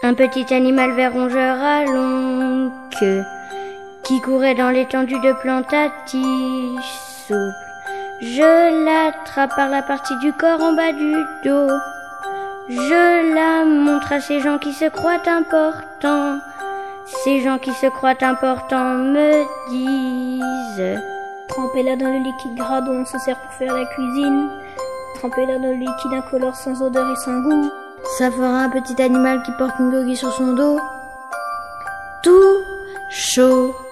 Un petit animal vert rongeur à longue queue qui courait dans l'étendue de plantes à tige souple. Je l'attrape par la partie du corps en bas du dos. Je la montre à ces gens qui se croient importants. Ces gens qui se croient importants me disent: trempez-la dans le liquide gras dont on se sert pour faire la cuisine. Trempez-la dans le liquide incolore sans odeur et sans goût. Ça fera un petit animal qui porte une coquille sur son dos. Tout chaud.